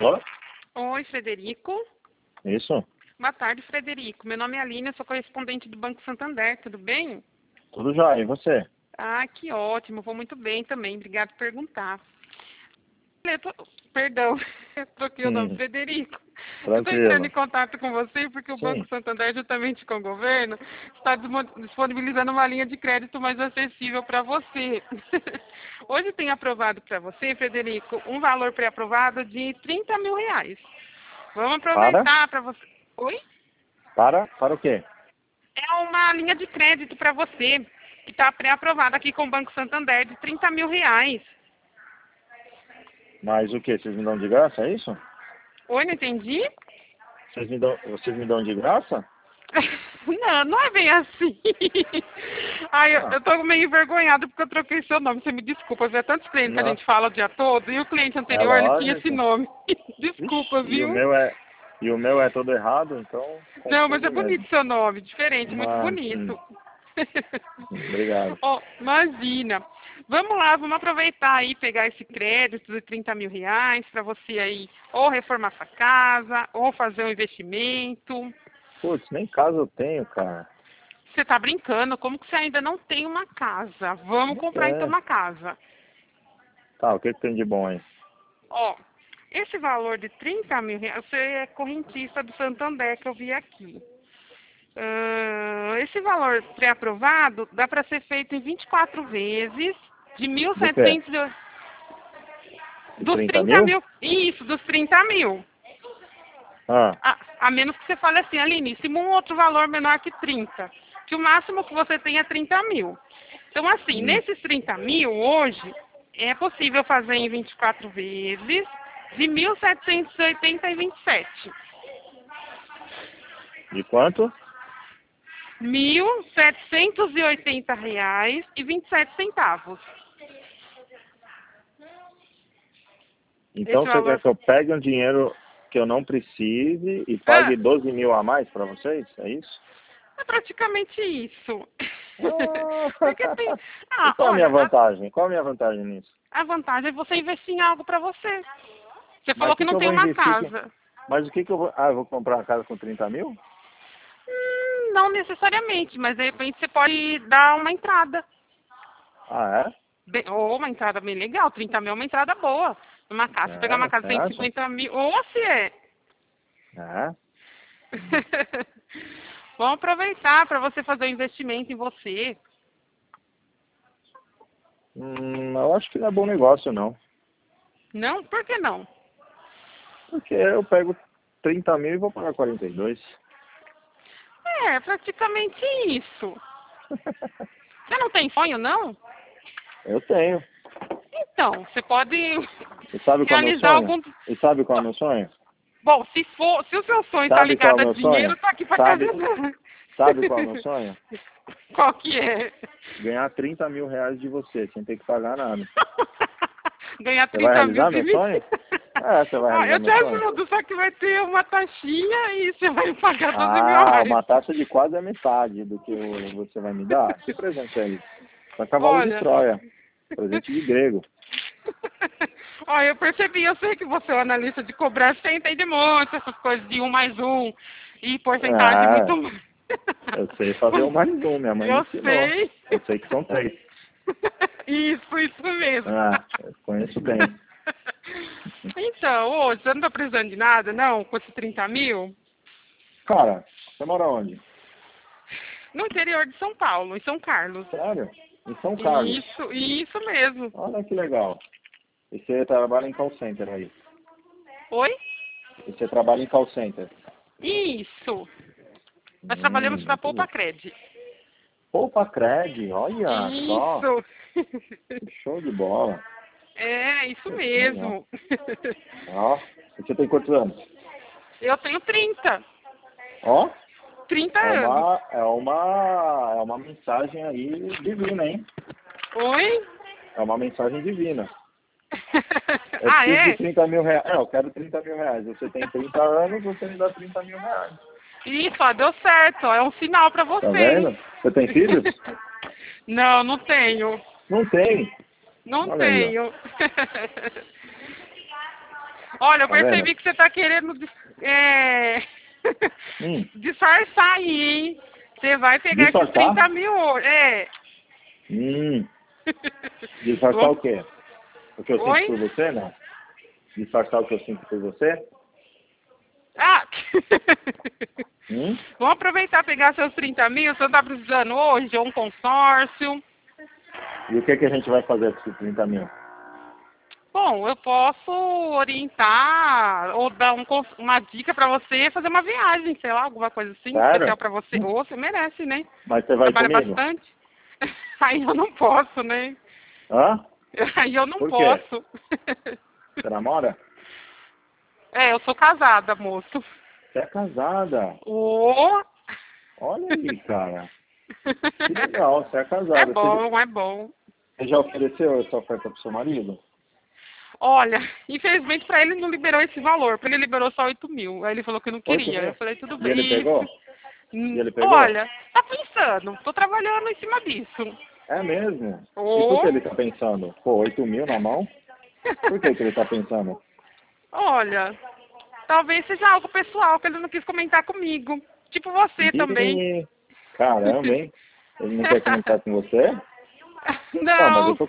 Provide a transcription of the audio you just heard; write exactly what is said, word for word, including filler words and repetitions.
Oi? Oi, Frederico. Isso? Boa tarde, Frederico. Meu nome é Aline, eu sou correspondente do Banco Santander, tudo bem? Tudo jóia, e você? Ah, que ótimo, vou muito bem também, obrigado por perguntar. Eu tô- Perdão, eu troquei o nome, Hum, Frederico. Eu estou entrando em tranquilo. contato com você porque o Banco Sim. Santander, juntamente com o governo, está desmo- disponibilizando uma linha de crédito mais acessível para você. Hoje tem aprovado para você, Frederico, um valor pré-aprovado de trinta mil reais. Vamos Para? aproveitar para você. Oi? Para? Para o quê? É uma linha de crédito para você, que está pré-aprovada aqui com o Banco Santander, de trinta mil reais. Mas o quê? Vocês me dão de graça, é isso? Oi, não entendi? Vocês me dão, vocês me dão de graça? Não, não é bem assim. Ai, eu, Ah, eu tô meio envergonhada porque eu troquei seu nome. Você me desculpa, viu? É tantos clientes que a não. gente fala o dia todo e o cliente É anterior, ele tinha esse lógico. nome. Vixe, Desculpa, e o viu? meu é, e o meu é todo errado, então Não, mas é confunde bonito mesmo. seu nome, diferente, muito Mas, hum, bonito. obrigado. Oh, imagina. Vamos lá, vamos aproveitar aí, pegar esse crédito de trinta mil reais para você aí ou reformar sua casa, ou fazer um investimento. Putz, nem casa eu tenho, cara. Você tá brincando? Como que você ainda não tem uma casa? Vamos comprar então É. uma casa. Tá, o que, que tem de bom aí? Ó, esse valor de trinta mil reais, você é correntista do Santander que eu vi aqui. Ah, esse valor pré-aprovado dá para ser feito em vinte e quatro vezes de mil e Do quê? setecentos e- De dos trinta trinta mil? mil. Isso, dos trinta mil. Ah, A, a menos que você fale assim, Aline, se um outro valor menor que trinta, que o máximo que você tem é trinta mil. Então, assim, hum. nesses trinta mil, hoje, é possível fazer em vinte e quatro vezes de mil setecentos e oitenta e vinte e sete. De quanto? Mil setecentos e oitenta reais e vinte e sete centavos. Então Esse você quer valor. que eu pegue um dinheiro que eu não precise e Ah, pague doze mil a mais para vocês? É isso? é praticamente isso. Porque Ah, tem. e Ah, qual a minha olha, a, vantagem? Qual a minha vantagem nisso? a vantagem é você investir em algo para você. Você Mas falou o que que, que não eu tem vou uma investir? Que... casa. Mas o que, que eu vou. Ah, eu vou comprar uma casa com trinta mil? Hum, não necessariamente, mas de repente você pode dar uma entrada. Ah, é? Bem, ou uma entrada bem legal, trinta mil é uma entrada boa. Uma casa, você pegar uma É, casa você de cento e acha? cinquenta mil, ou se é. É. Vamos aproveitar para você fazer um investimento em você. Hum, eu acho que não é bom negócio, não. Não? Por que não? Porque eu pego trinta mil e vou pagar quarenta e dois. É, praticamente isso. Você não tem sonho, não? Eu tenho. Então, você pode E sabe qual é o meu realizar sonho? algum. E sabe qual é o meu sonho? Bom, se for, se o seu sonho está Sabe qual é o ligado a meu dinheiro, sonho? eu tô aqui para te Sabe, ajudar. sabe qual é o meu sonho? Qual que é? Ganhar trinta mil reais de você, sem ter que pagar nada. Ganhar Você vai trinta mil realizar de meu mim. sonho? É, você vai Ó, realizar eu te meu sonho? ajudo, só que vai ter uma taxinha e você vai pagar doze mil a Ah, mais. uma taxa de quase a metade do que o- você vai me dar? Que presente é isso? É cavalo de Olha. Troia. Presente de grego. Ó, eu percebi, eu sei que você é um analista de cobrança, você entende muito essas coisas de um mais um e porcentagem Ah, muito mais. eu sei fazer um mais um, minha mãe me Eu ensinou. sei. Eu sei que são três. Isso, isso mesmo. Ah, eu conheço bem. Então, ô, você não tá precisando de nada, não? Com esses trinta mil? Cara, você mora onde? No interior de São Paulo, em São Carlos. Sério? Em São Carlos. Isso, isso mesmo. Olha que legal. E você trabalha em call center aí? Oi? E você trabalha em call center? Isso. Nós trabalhamos Hum, para a muito bom. Poupa Cred. Poupa Cred, olha só. Isso. Show de bola. É, isso Pô, que legal. mesmo. Ó, e você tem quantos anos? Eu tenho trinta. Ó, trinta é anos. uma, é uma, é uma mensagem aí divina, hein? Oi? É uma mensagem divina. Eu Ah, preciso de é? trinta mil reais. É, eu quero trinta mil reais. Você tem trinta anos, você me dá trinta mil reais. Isso, ó, deu certo. Ó, é um sinal para você, Tá hein? vendo? Você tem filhos? Não, não tenho. Não tem. Não Olha aí, ó. tenho. Olha, eu Tá percebi vendo? que você tá querendo dis- é... Hum. disfarçar aí, hein? Você vai pegar esses Disfarçar? trinta mil hoje. É. Hum. Disfarçar o Vamos... quê? O que eu sinto Oi? por você, não? Disfarçar o que eu sinto por você? Ah! Hum? Vamos aproveitar e pegar seus trinta mil. Você não tá precisando hoje? Ou um consórcio? E o que, que a gente vai fazer com esses trinta mil? Bom, eu posso orientar ou dar um cons- uma dica pra você fazer uma viagem, sei lá, alguma coisa assim, especial Sério? pra você. Ou você merece, né? Mas você vai Trabalha comigo? bastante. Aí eu não posso, né? Hã? Aí eu não Por quê? posso. Você namora? É, eu sou casada, moço. Você é casada. Ô! Olha aí, cara. Que legal, você é É casada. Você, bom, é bom. você já ofereceu essa oferta pro seu marido? Olha, infelizmente pra ele não liberou esse valor, pra ele liberou só oito mil. Aí ele falou que não Oito queria. Eu mil? falei, tudo E ele bem. pegou? Isso. E Hum, ele pegou? Olha, tá pensando, tô trabalhando em cima disso. É mesmo? E por que Ô! ele tá pensando? Pô, oito mil na mão? Por que, que ele tá pensando? Olha, talvez seja algo pessoal que ele não quis comentar comigo. Tipo você também. Ih, caramba, hein? Ele não quer comentar com você? Não, mas eu Não. tô